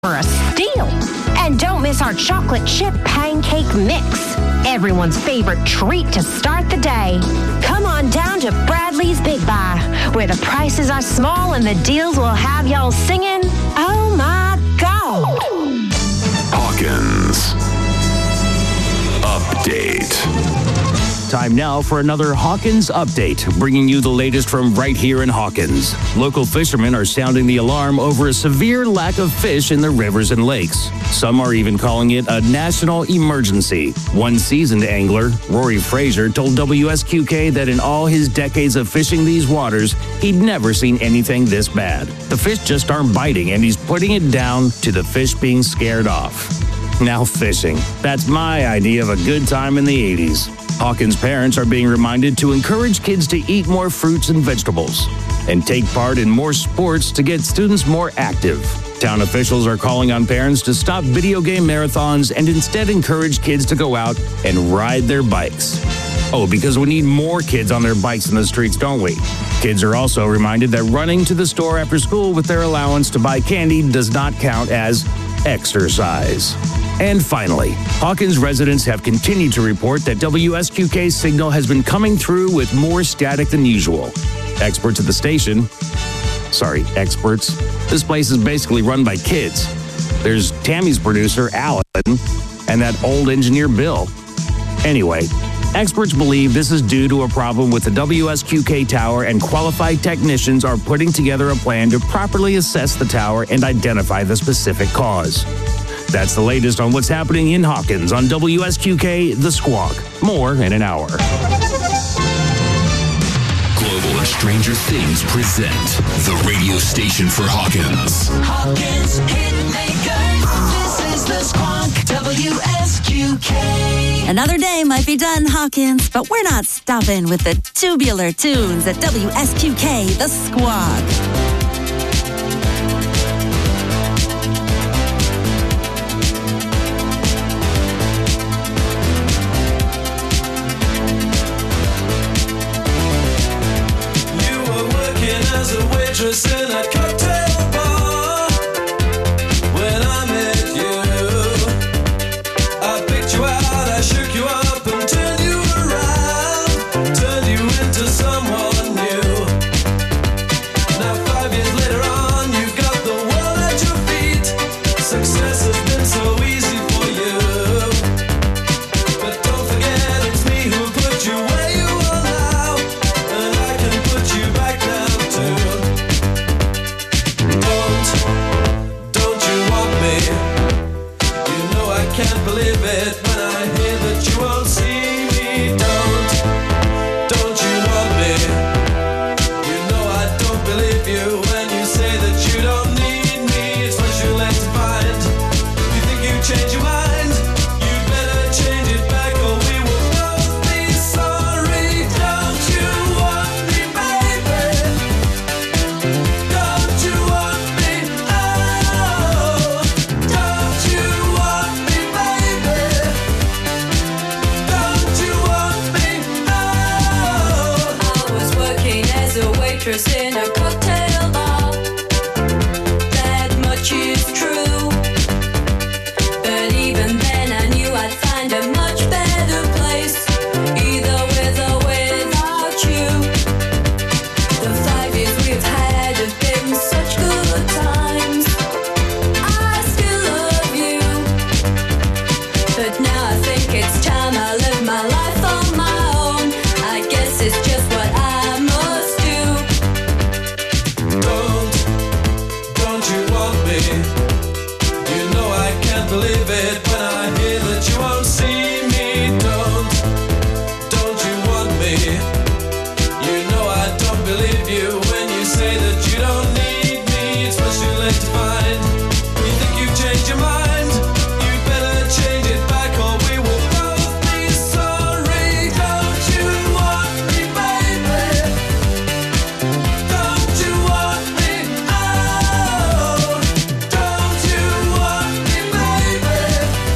for a steal. And don't miss our chocolate chip pancake mix, everyone's favorite treat to start the day. Come on down to Bradley's Big Buy, where the prices are small and the deals will have y'all singing, oh my God. Hawkins Update. Time now for another Hawkins Update, bringing you the latest from right here in Hawkins. Local fishermen are sounding the alarm over a severe lack of fish in the rivers and lakes. Some are even calling it a national emergency. One seasoned angler, Rory Fraser, told WSQK that in all his decades of fishing these waters, he'd never seen anything this bad. The fish just aren't biting, and he's putting it down to the fish being scared off. Now fishing. That's my idea of a good time in the 80s. Hawkins parents are being reminded to encourage kids to eat more fruits and vegetables and take part in more sports to get students more active. Town officials are calling on parents to stop video game marathons and instead encourage kids to go out and ride their bikes. Oh, because we need more kids on their bikes in the streets, don't we? Kids are also reminded that running to the store after school with their allowance to buy candy does not count as exercise. And finally, Hawkins residents have continued to report that WSQK's signal has been coming through with more static than usual. Experts at the station, this place is basically run by kids. There's Tammy's producer, Alan, and that old engineer, Bill. Anyway, experts believe this is due to a problem with the WSQK tower, and qualified technicians are putting together a plan to properly assess the tower and identify the specific cause. That's the latest on what's happening in Hawkins on WSQK The Squawk. More in an hour. Global and Stranger Things present the radio station for Hawkins. Hawkins Hitmakers. This is The Squawk, WSQK. Another day might be done, Hawkins, but we're not stopping with the tubular tunes at WSQK The Squawk. As a waitress in a cocktail bar, when I met you, I picked you out, I shook you up and turned you around, turned you into someone new. Now 5 years later on, you've got the world at your feet. Success has been so easy for you, but don't forget it's me who put you where you are now, and I can put you back now. Don't you want me? You know I can't believe it when I hear that you won't see me. Don't you want me? You know I don't believe you when you say that you don't need me. It's what you're left to find. You think you change your mind? You better change it back or we will both be sorry. Don't you want me, baby? Don't you want me? Oh, don't you want me, baby? Don't you want me? Oh. I was working as a waitress in a cocktail bar. That much is true. But even then I knew I'd find a much better place, either with or without you. The 5 years we've had have been such good times. I still love you, but now I think it's time I live my life on my own. I guess it's just what I must do. Don't you want me? You know I can't believe it when I hear that you won't see me. Don't you want me? You know I don't believe you when you say that you don't need me. It's what you're left to find. You think you've changed your mind? You better change it back or we will both be sorry. Don't you want me, baby? Don't you want me? Oh, don't you want me, baby?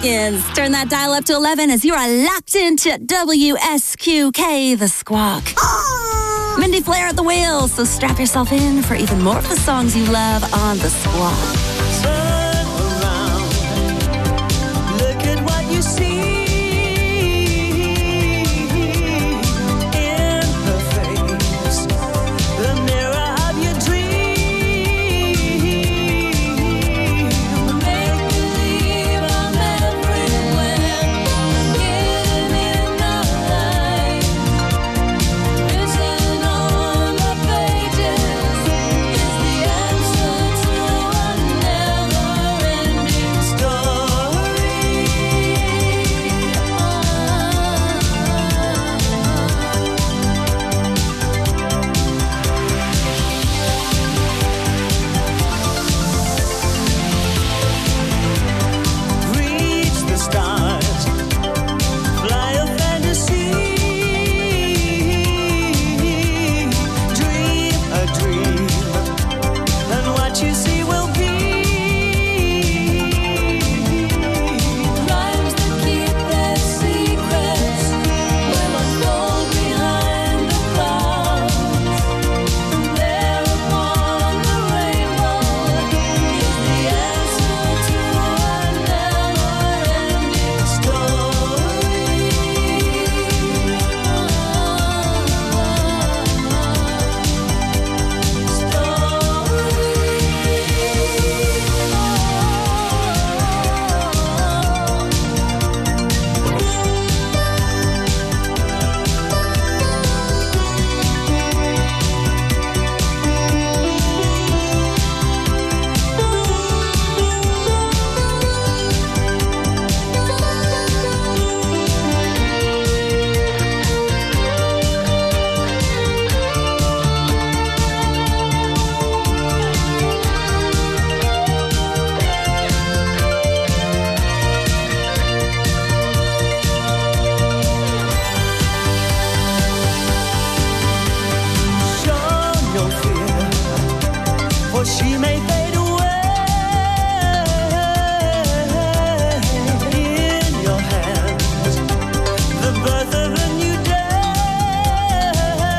Hawkins. Turn that dial up to 11 as you are locked into WSQK, The Squawk. Mindy Flair at the wheel, so strap yourself in for even more of the songs you love on The Squawk. Turn around, look at what you see. In her face, the mirror of your dream. Make believe I'm everywhere, getting in the light. Written on the pages is the answer to a never-ending story. Reach the stars, fly a fantasy, dream a dream, and what you see will be. Rhymes that keep their secrets will unfold behind the clouds. There upon the rainbow is the answer to a never-ending Show no fear, for she may fade away. In your hands, the birth of a new day.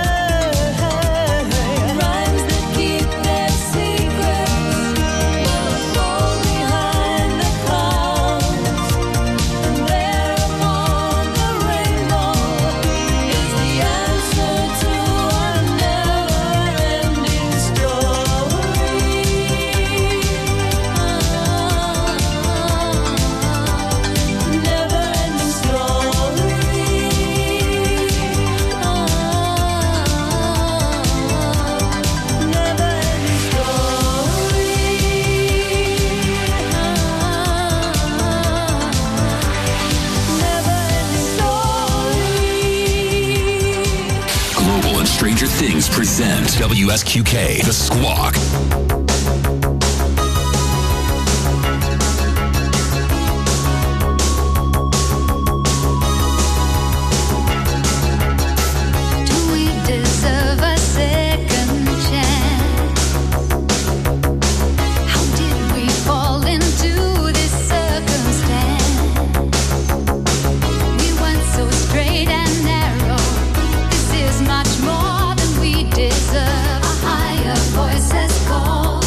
Rhymes that keep their secrets will unfold behind the clouds. And there upon the rainbow is the answer to a never-ending story. Never-ending story. Never-ending story. Global and Stranger Things present WSQK, The Squawk. Do we deserve a second chance? How did we fall into this circumstance? We went so straight and narrow. This is much more than we deserve. A higher voice has called.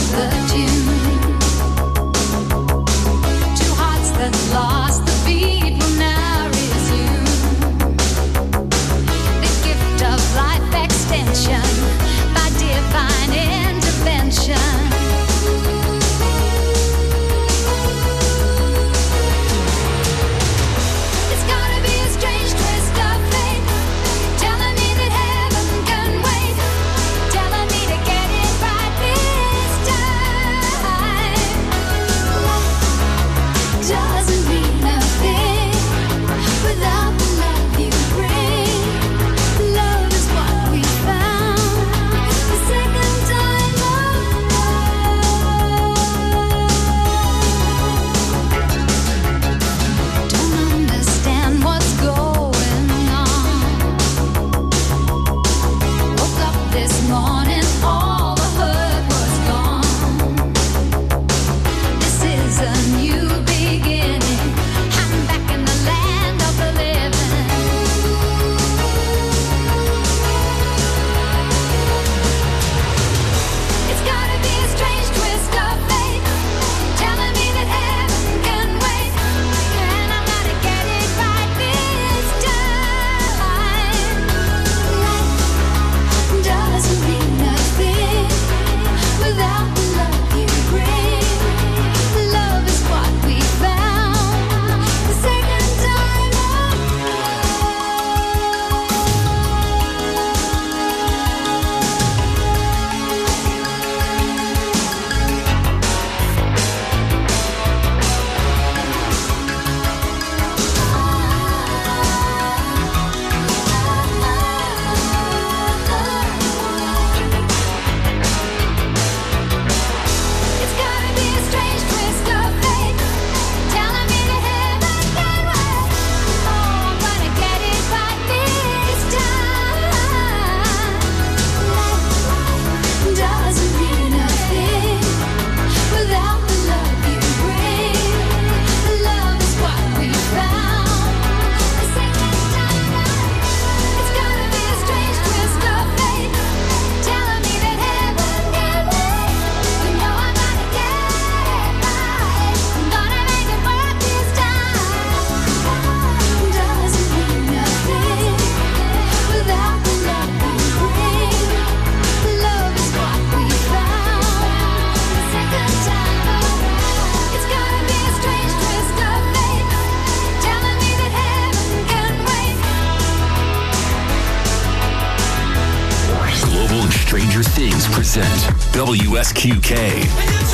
Stranger Things present WSQK.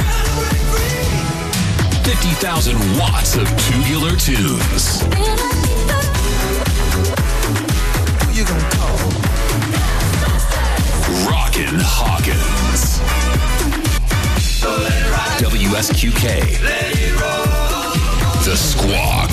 50,000 watts of tubular tunes. Who you gonna call? Rockin' Hawkins. WSQK. The Squawk.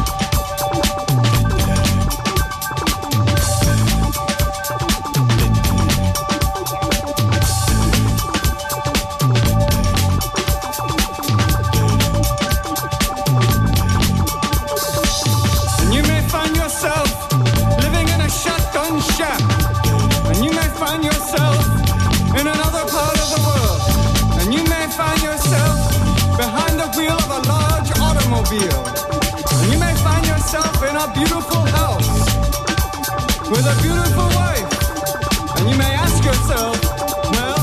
And you may find yourself in a beautiful house with a beautiful wife. And you may ask yourself, well,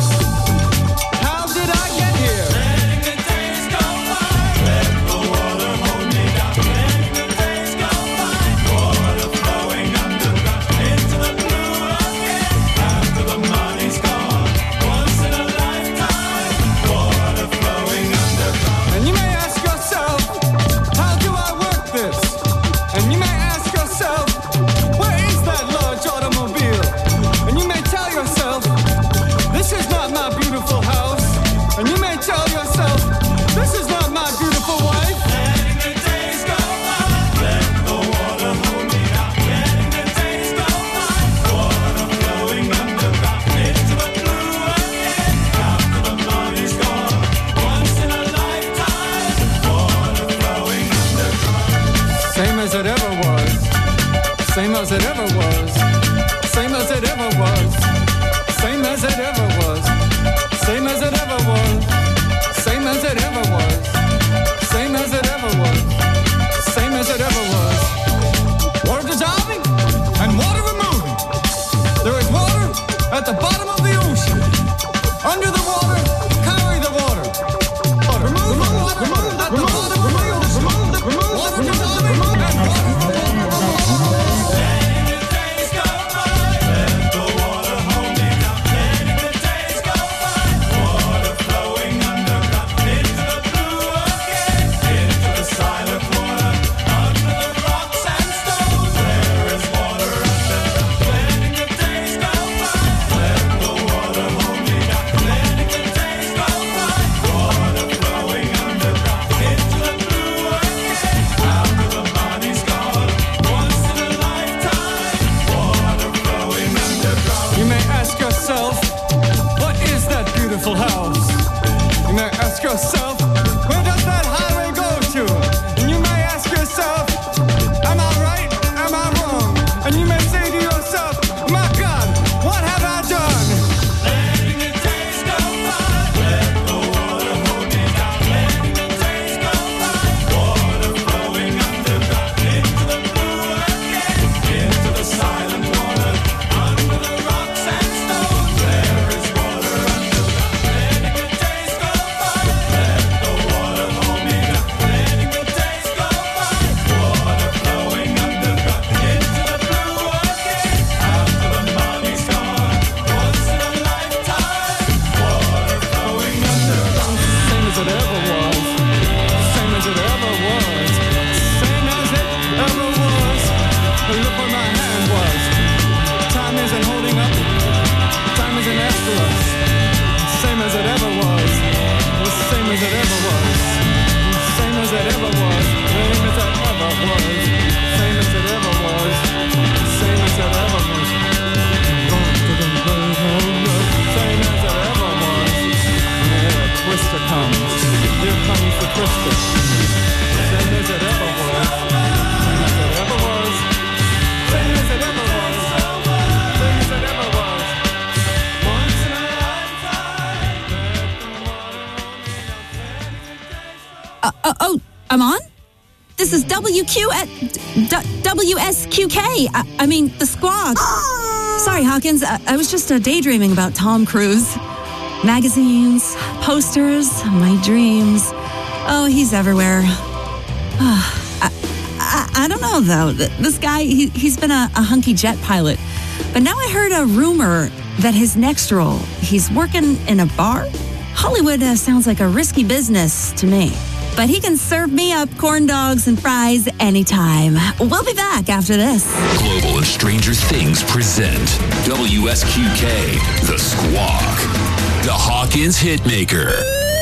how did I get here? Letting the days go by. Let the water hold me down. Letting the days go by. Water flowing underground into the blue again. After the money's gone, once in a lifetime. Water flowing underground. And you may ask yourself, how do I work this? And you may ask yourself, where is that large automobile? And you may tell yourself, this is not my beautiful house. And you may tell yourself, this is not my beautiful wife. Letting the days go by. Let the water hold me down. Letting the days go by. Water flowing underground into the blue again. After the money's gone, once in a lifetime. Water flowing underground. Same as it ever was. Same as it ever was. Same as it ever was. Same as it ever was. Same as it ever was. Same as it ever was. Same as it ever was. Same as it ever was. Water dissolving and water removing. There is water at the bottom of the ocean. Under the water, carry the water. Remove the water at the bottom of the ocean. Water dissolving and water letting the days go by. Let the water hold me down. Letting the days go by. Water flowing underground into the blue again. Into the silent water. Under the rocks and stones. There is water underground. Letting the days go by. Let the water hold me down. Letting the days go by. Water flowing underground into the blue again. After the money's gone, once in a lifetime. Water flowing underground. You may ask yourself, what is that beautiful house? You may ask yourself, where does that highway go to? And you may ask yourself, am I right? Am I wrong? And you may say to yourself, my God, what have I done? Letting the days go by. Let the water hold me down. Letting the days go by. Water flowing underground into the blue again. Into the silent water. Under the rocks and stones. There is water underground. Letting the days go by. Let the water hold me down. Letting the days go by. Water flowing underground into the blue again. After the money's gone, once in a lifetime. Water flowing underground. Same as it ever was. Same as it ever was. Same as it ever was. Look where my hand was. Time isn't holding up. Time isn't after us. Same as it ever was. Same as it ever was. Same as it ever was. Same as it ever was. Same as it ever was. Same as it ever was. Same as it ever was. Here a twister comes. Here comes the twister. Same as it ever was. Same as it ever was. Same as it ever was. Same as it ever was. Once in a lifetime. Let the water hold me down. Oh, I'm on? This is WSQK. I mean, the Squawk. Sorry, Hawkins. I was just daydreaming about Tom Cruise. Magazines, posters, my dreams. Oh, he's everywhere. I don't know, though. This guy, he's been a hunky jet pilot. But now I heard a rumor that his next role, he's working in a bar? Hollywood sounds like a risky business to me. But he can serve me up corn dogs and fries anytime. We'll be back after this. Global and Stranger Things present WSQK, The Squawk, the Hawkins Hitmaker.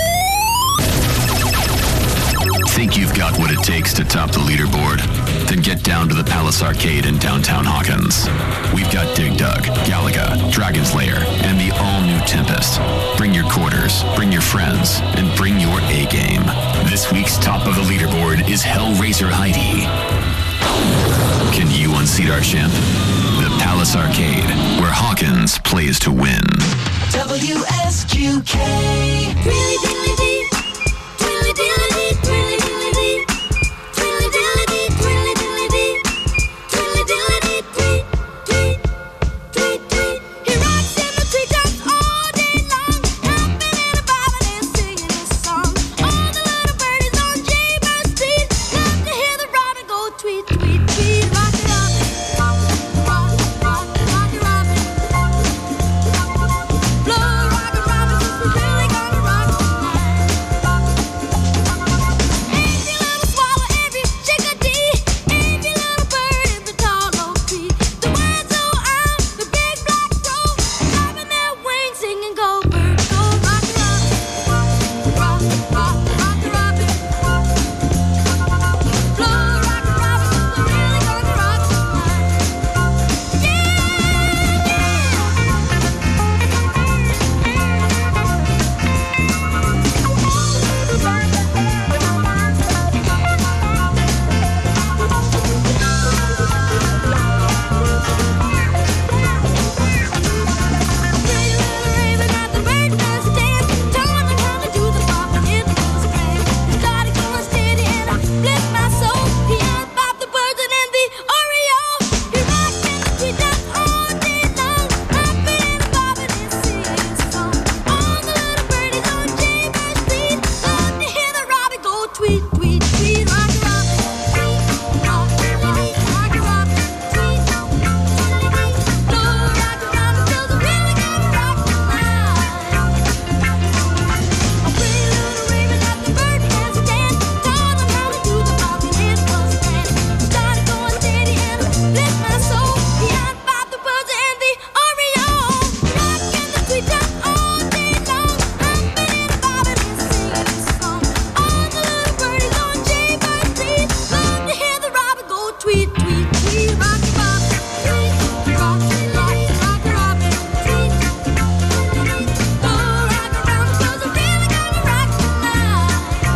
Think you've got what it takes to top the leaderboard? Then get down to the Palace Arcade in downtown Hawkins. We've got Dig Dug, Galaga, Dragon's Lair, and the all-new Tempest. Bring your quarters, bring your friends, and bring your A-game. This week's top of the leaderboard is Hellraiser Heidi. Can you unseat our champ? The Palace Arcade, where Hawkins plays to win. WSQK. Really diddly dee. Twilly diddly dee. Twilly diddly dee. Twilly diddly dee. Twilly diddly dee. Twilly diddly dee. Tweet, tweet, tweet, tweet. He rocks in the treetops all day long, hopping and bobbing and singing his song. All the little birdies on Jaybird Street love to hear the robin go tweet, tweet, tweet. Rock it up, rock, rock, rock it robin. Blow rock it robin, 'cause we're really gonna rock tonight. Every little swallow, every chickadee, every little bird, every tall oak tree. The words go out, the big black crow, flapping their wings, singing go bird, go rock it robin. Rock, rock, rock it robin. Blow rock it robin, 'cause we're really gonna rock tonight. Pretty little raven at the bird nest dance, taught him how to do the bop and it was grand. He started going steady and I bless my soul. He unbopped the birds and then the Oreo. He rocked in the treetops all day long, hopping and bobbing and singing his song. All the little birdies on Jaybird Street love to hear the robin go tweet, tweet, tweet. Rock it robin, tweet, rock, tweet, rock it robin, tweet, blow rock it robin, 'cause we're really gonna rock tonight. A pretty little raven at the bird nest dance, taught him how to do the bop and it was grand. Started going steady and I bless my soul. He unbopped the birds and the Oreo. Rocked in the treetops all day long, hopping and bobbing and singing his song. All the little birdies on Jaybird Street love to hear the robin go tweet, tweet, tweet. Rock it robin, tweet, rock, rock, rock it robin, tweet, blow rock it robin, 'cause we're really gonna rock tonight.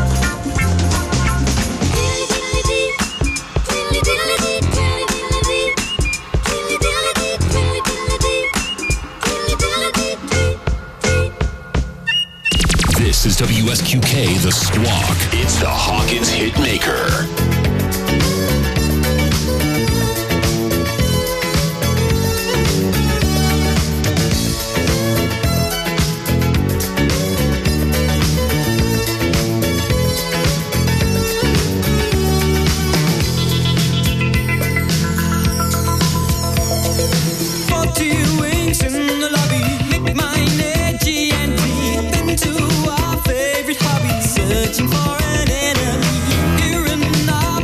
Twilly diddly dee, twilly diddly dee, twilly diddly dee, twilly diddly dee, twilly diddly dee, twilly diddly dee, tweet, tweet. This is WSQK, The Squawk. It's the Hawkins Hitmaker. Wings in the lobby, make mine edgy and deep into our favorite hobby. Searching for an enemy, here and now.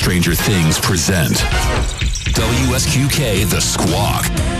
Stranger Things present WSQK The Squawk.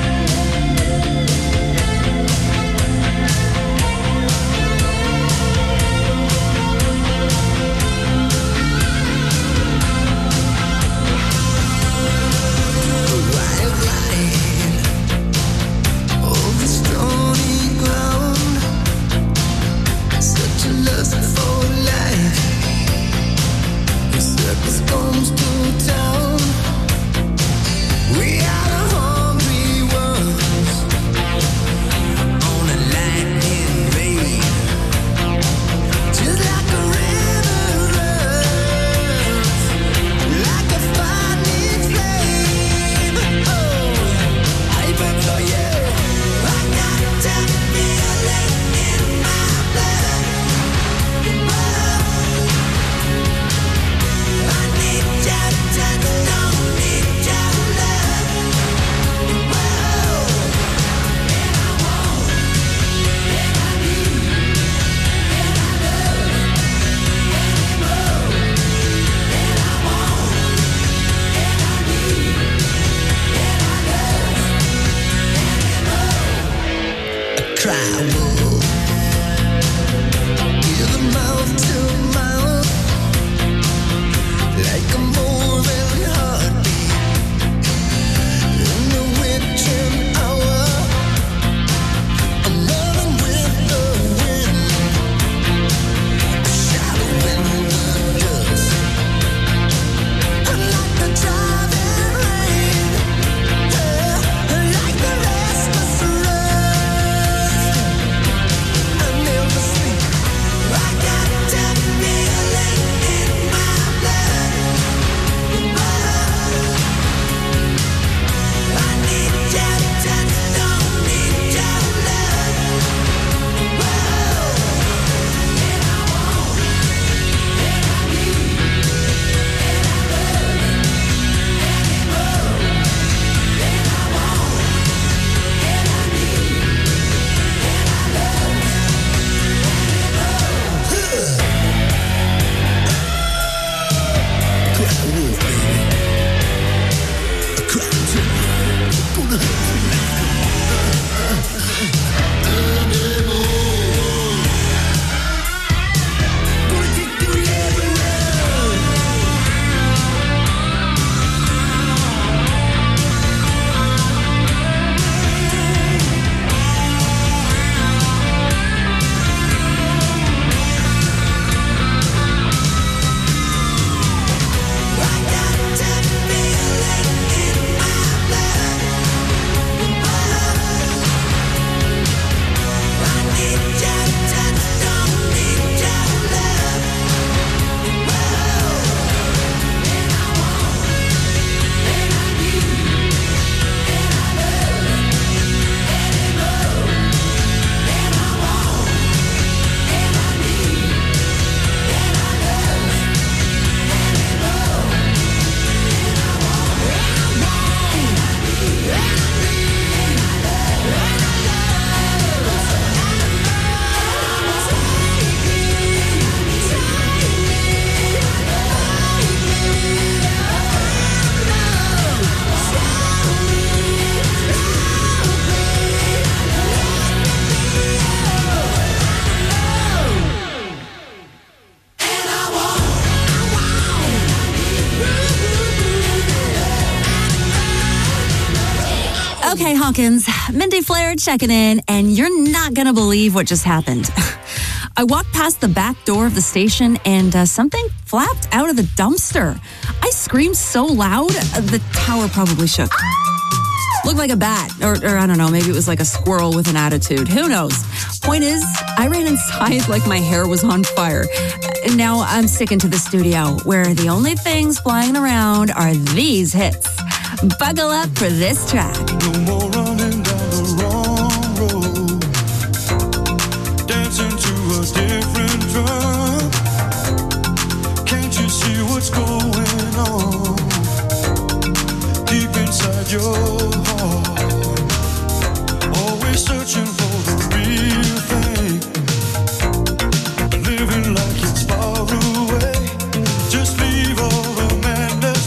Okay, Hawkins, Mindy Flair checking in, and you're not going to believe what just happened. I walked past the back door of the station, and something flapped out of the dumpster. I screamed so loud, the tower probably shook. Looked like a bat, or I don't know, maybe it was like a squirrel with an attitude. Who knows? Point is, I ran inside like my hair was on fire. And now I'm sticking to the studio, where the only things flying around are these hits. Buckle up for this track. No more running down the wrong road, dancing to a different drum. Can't you see what's going on deep inside your heart? Always searching for the real thing, living like it's far away. Just leave all the madness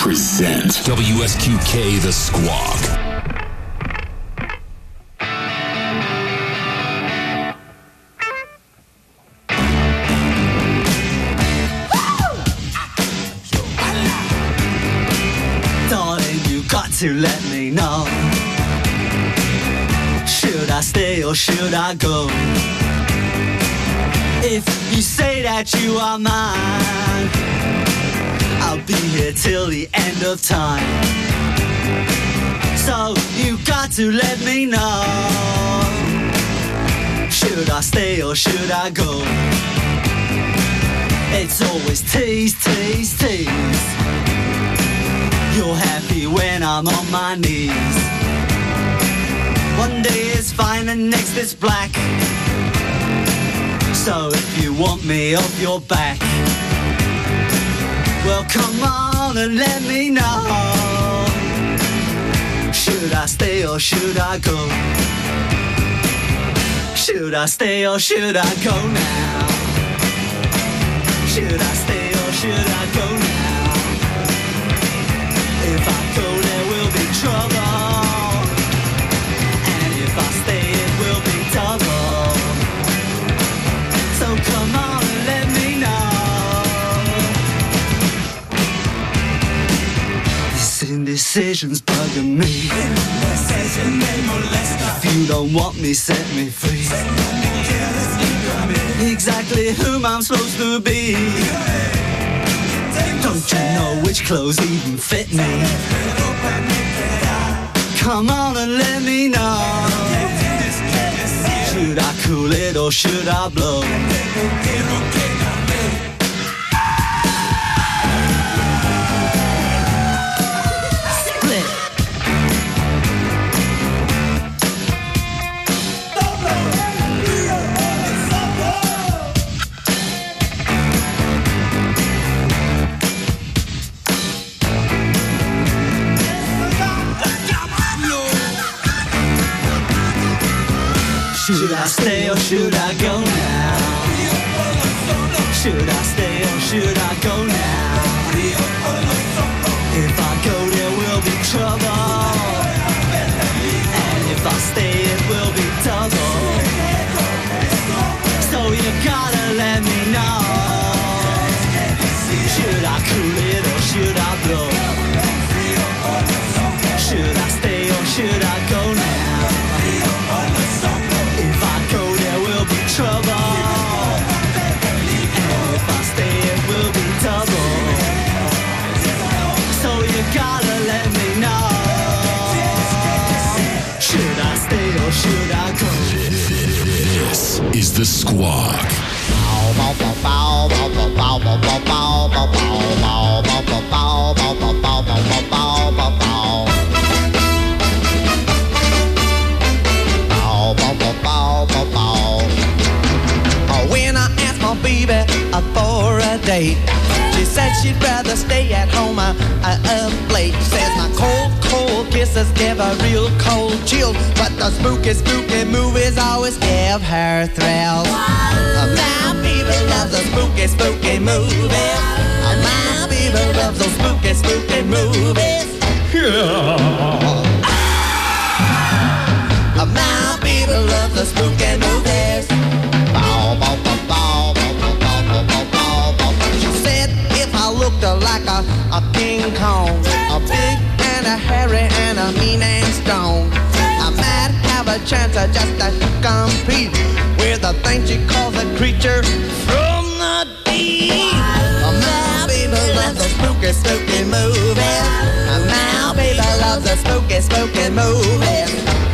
present WSQK The Squawk. Darling, you got to let me know. Should I stay or should I go? If you say that you are mine, I'll be here till the end of time. So you got to let me know. Should I stay or should I go? It's always tease, tease, tease. You're happy when I'm on my knees. One day is fine and next is black. So if you want me off your back, well come on and let me know. Should I stay or should I go? Should I stay or should I go now? Should I stay or should I go now? If I go there will be trouble, and if I stay it will be double. So come on and let me know. This indecision's bugging me. If you don't want me, set me free. Exactly whom I'm supposed to be. Don't you know which clothes even fit me? Come on and let me know. Should I cool it or should I blow? Split. Should I stay or should I go now? Should I stay or should I go now? If I go there will be trouble, and if I stay it will be double. So you gotta let me know. Should I cool it or should I blow? Should I stay or should I go now? If I go there will be trouble, and if I stay it will be double. So you gotta let me know. Should I stay or should I go? This is The Squawk. When I asked my baby for a date, she said she'd rather stay at home up late. Says my cold, cold kisses give her real cold chills, but the spooky, spooky movies always give her thrills. My baby loves the spooky, spooky movies. My baby loves those spooky, spooky movies. My baby loves the spooky movies. She said if I looked like a King Kong, a big and a hairy and a mean and strong, I might have a chance of just to compete with the thing she calls a creature from the deep. My baby loves the spooky, spooky movies. My baby loves the spooky, spooky movies.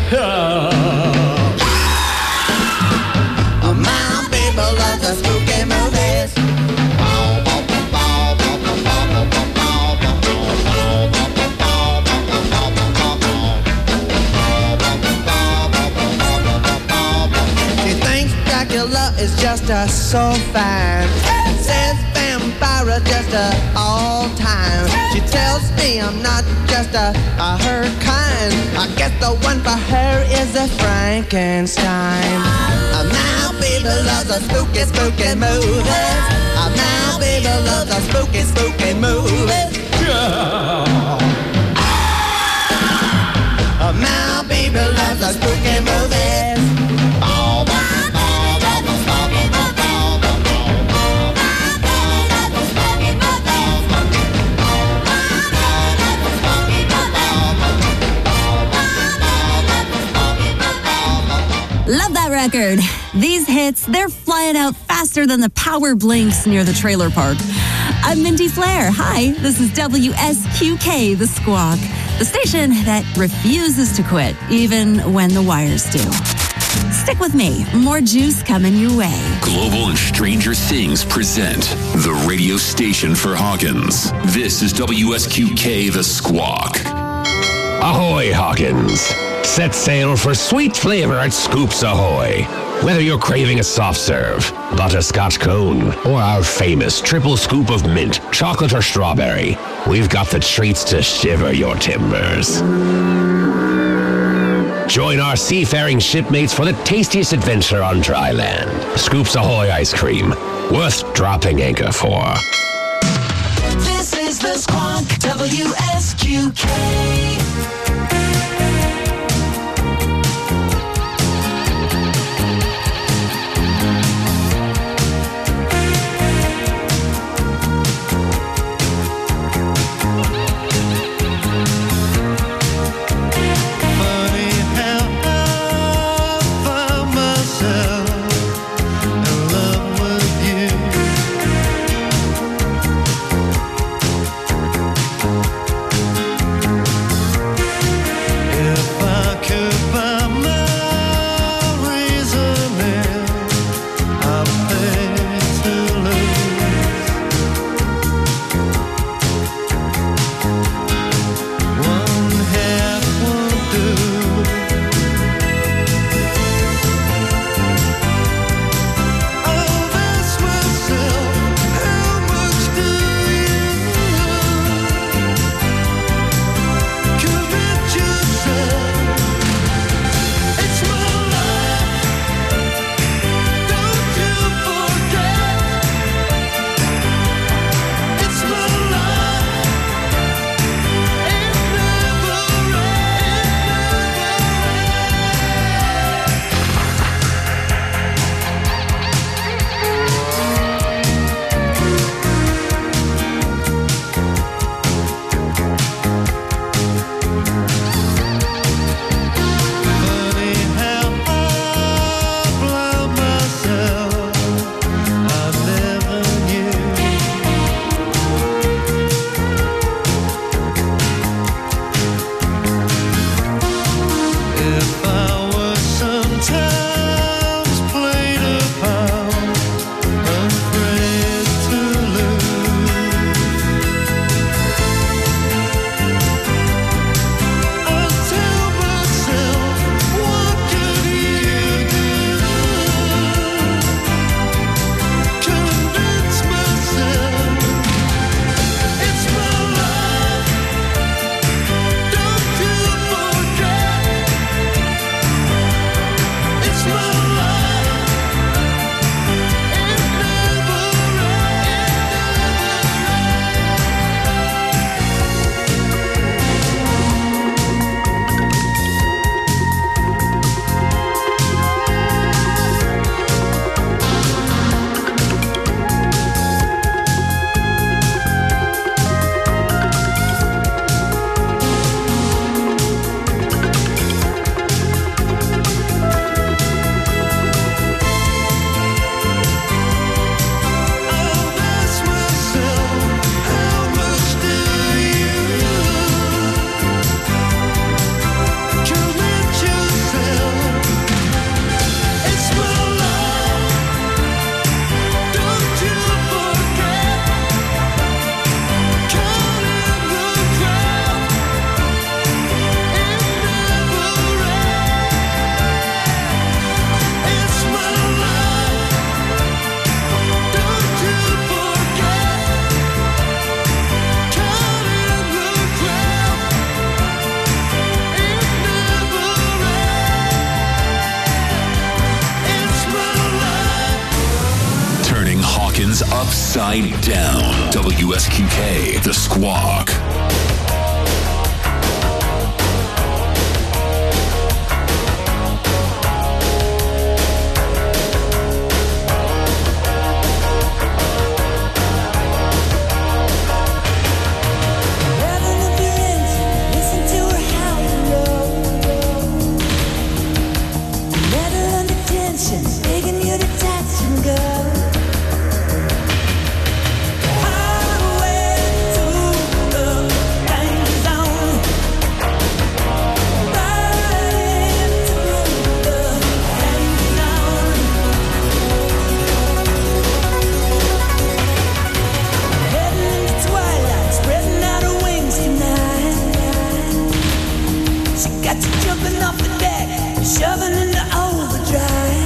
My baby loves the spooky movies. She thinks Dracula is just so fine. Says vampire just all time. She tells me I'm not just her kind. I guess the one for her is a Frankenstein. My baby loves the spooky, spooky movies. My baby loves the spooky, spooky movies. My baby loves the spooky movies. Love that record. These hits, they're flying out faster than the power blinks near the trailer park. I'm Mindy Flair. Hi, this is WSQK, The Squawk, the station that refuses to quit, even when the wires do. Stick with me. More juice coming your way. Global and Stranger Things present the radio station for Hawkins. This is WSQK The Squawk. Ahoy, Hawkins! Set sail for sweet flavor at Scoops Ahoy. Whether you're craving a soft serve, butterscotch cone, or our famous triple scoop of mint, chocolate or strawberry, we've got the treats to shiver your timbers. Join our seafaring shipmates for the tastiest adventure on dry land. Scoops Ahoy ice cream, worth dropping anchor for. This is the Squawk, WSQK. Upside Down. WSQK, The Squawk. Begging you to touch and go. Highway to the danger zone. Riding through the danger zone. Heading into twilight, spreading out her wings tonight. She got you jumping off the deck, shoving into overdrive.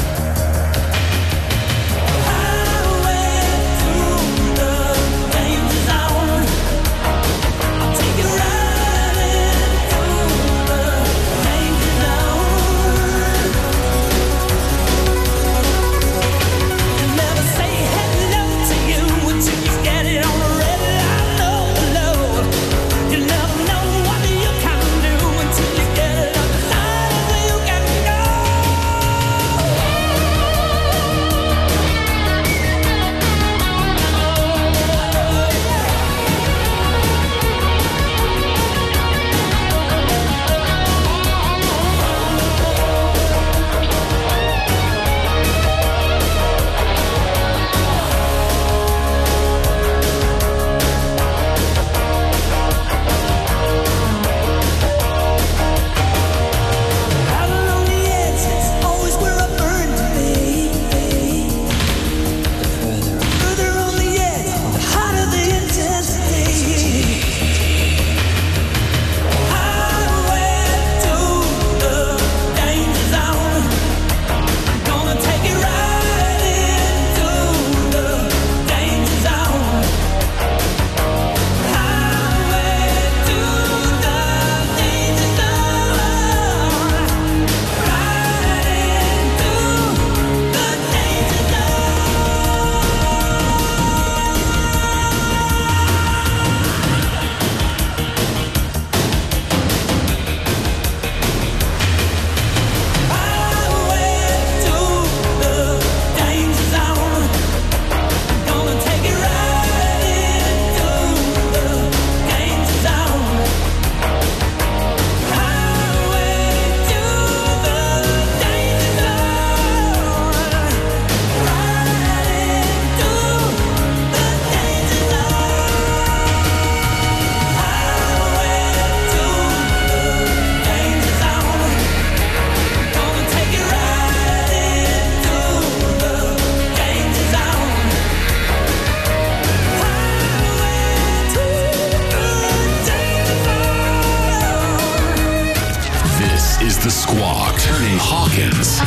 The Squawk. Turning Hawkins.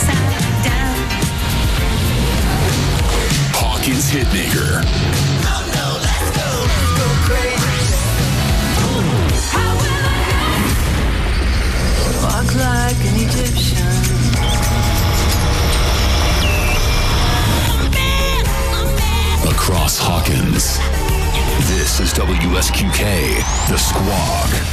Hawkins Hitmaker. Walk like an Egyptian. Across Hawkins. This is WSQK, The Squawk.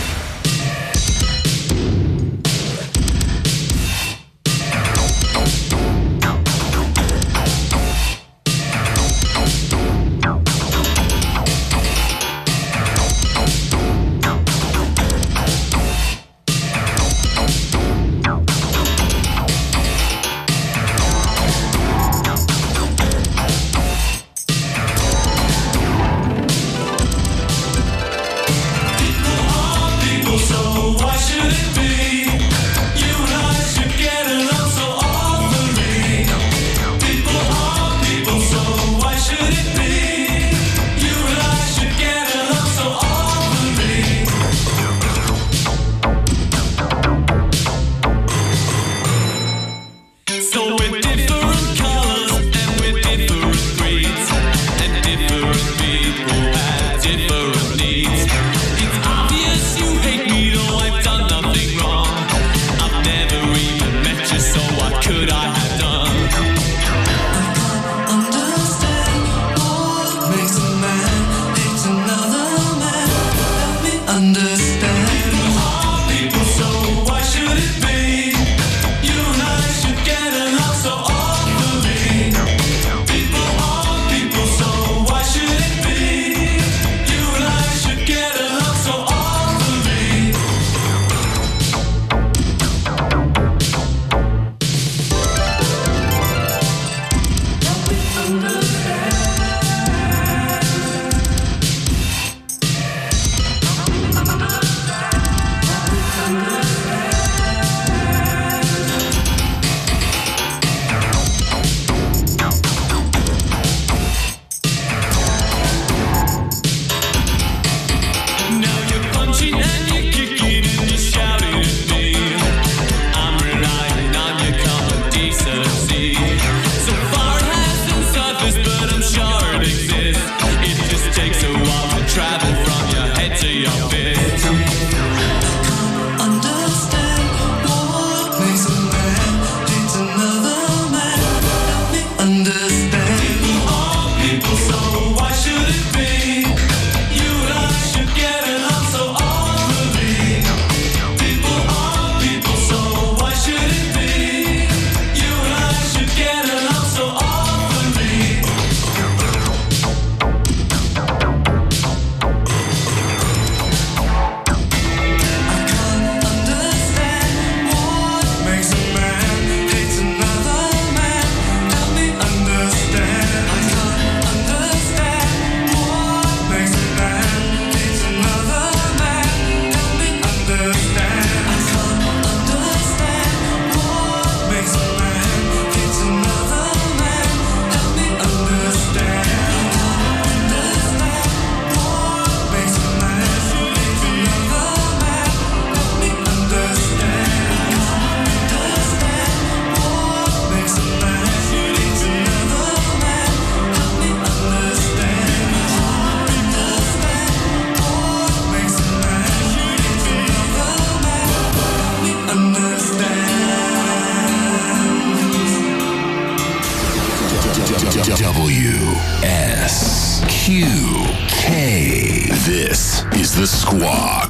Could I have done? Understand This is the Squawk.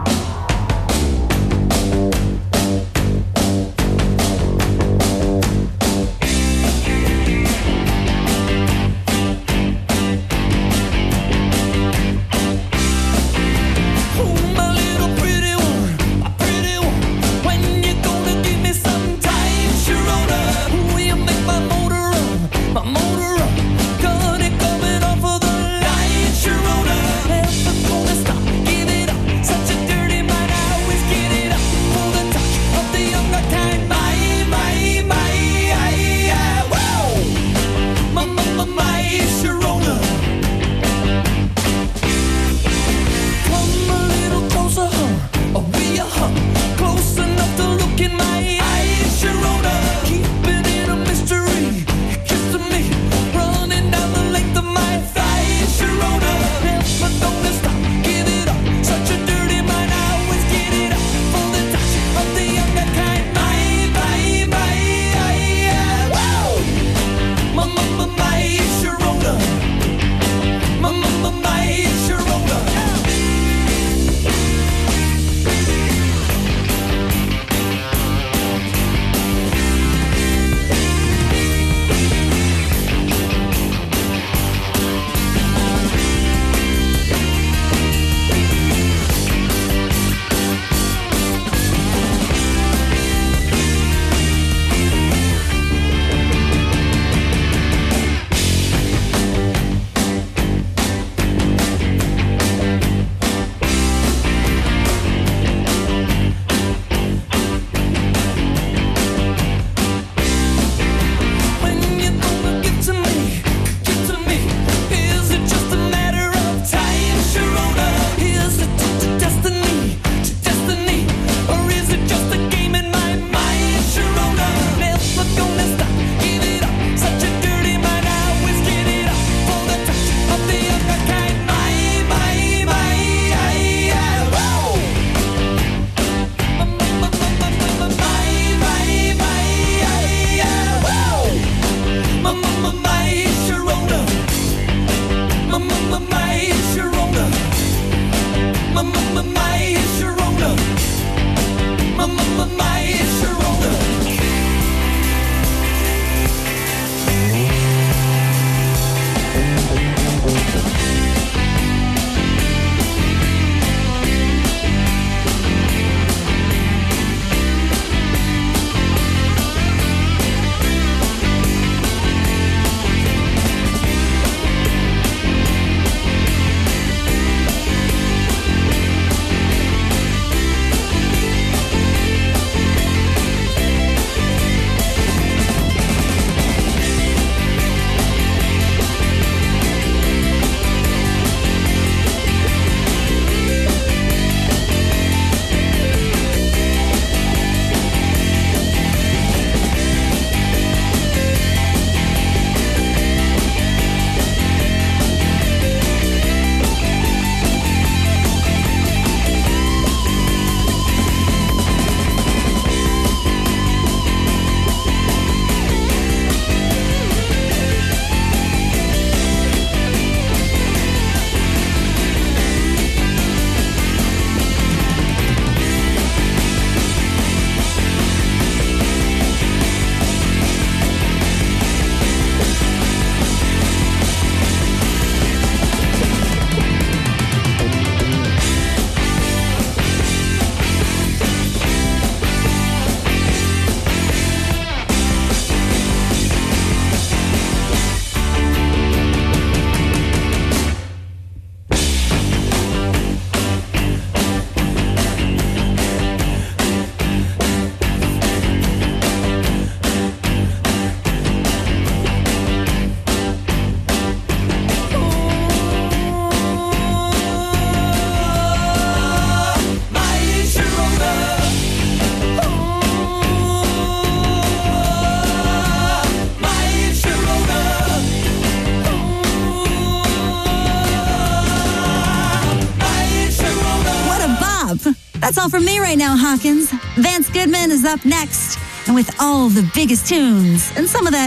That's all from me right now, Hawkins. Vance Goodman is up next, and with all the biggest tunes and some of that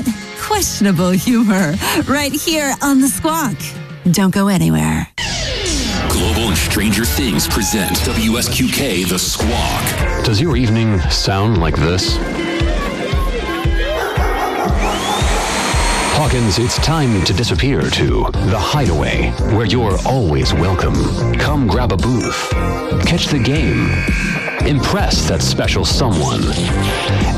questionable humor right here on The Squawk. Don't go anywhere. Global and Stranger Things present WSQK The Squawk. Does your evening sound like this? Hawkins, it's time to disappear to The Hideaway, where you're always welcome. Come grab a booth. Catch the game. Impress that special someone.